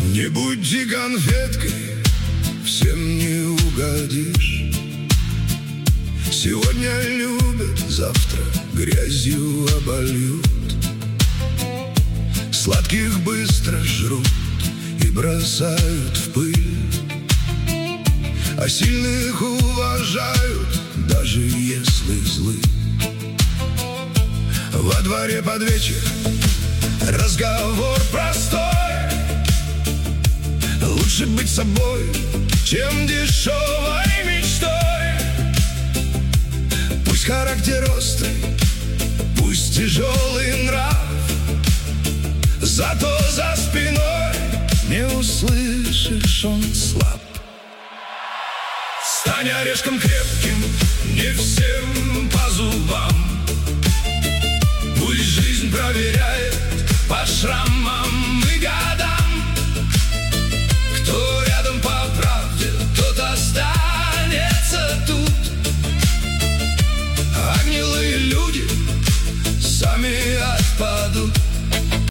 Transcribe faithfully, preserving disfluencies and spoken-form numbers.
Не будь конфеткой, всем не угодишь. Сегодня любят, завтра грязью обольют. Сладких быстро жрут и бросают в пыль, а сильных уважают, даже если злы. Во дворе под вечер разговор простой: лучше быть собой, чем дешевой мечтой. Пусть характер острый, пусть тяжелый нрав, зато за спиной не услышишь, он слаб. Стань орешком крепким, не всем по зубам. Пусть жизнь проверяет по шрамам